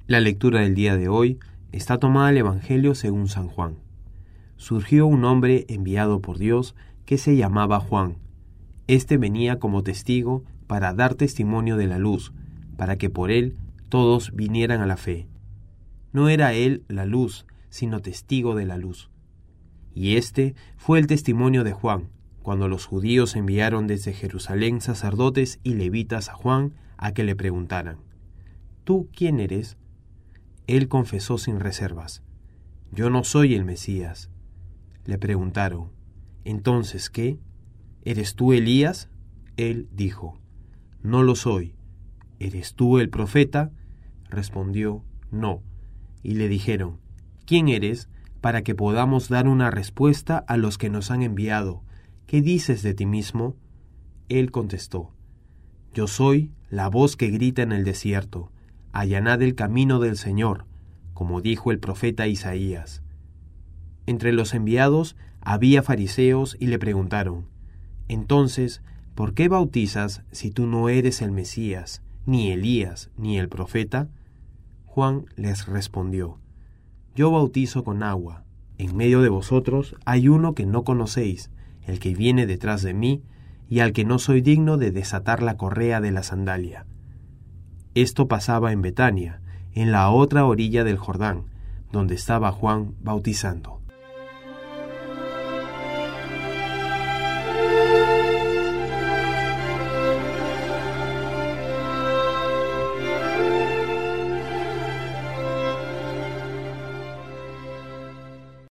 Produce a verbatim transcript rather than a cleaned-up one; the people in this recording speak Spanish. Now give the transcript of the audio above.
La lectura del día de hoy está tomada del Evangelio según San Juan. Surgió un hombre enviado por Dios que se llamaba Juan. Este venía como testigo para dar testimonio de la luz, para que por él todos vinieran a la fe. No era él la luz, sino testigo de la luz. Y este fue el testimonio de Juan, cuando los judíos enviaron desde Jerusalén sacerdotes y levitas a Juan a que le preguntaran: ¿Tú quién eres? Él confesó sin reservas: Yo no soy el Mesías. Le preguntaron: ¿Entonces qué? ¿Eres tú Elías? Él dijo: No lo soy. ¿Eres tú el profeta? Respondió: No. Y le dijeron: ¿Quién eres? Para que podamos dar una respuesta a los que nos han enviado. ¿Qué dices de ti mismo? Él contestó: Yo soy la voz que grita en el desierto: allanad el camino del Señor, como dijo el profeta Isaías. Entre los enviados había fariseos y le preguntaron: Entonces, ¿por qué bautizas si tú no eres el Mesías, ni Elías, ni el profeta? Juan les respondió: Yo bautizo con agua. En medio de vosotros hay uno que no conocéis, el que viene detrás de mí, y al que no soy digno de desatar la correa de la sandalia. Esto pasaba en Betania, en la otra orilla del Jordán, donde estaba Juan bautizando.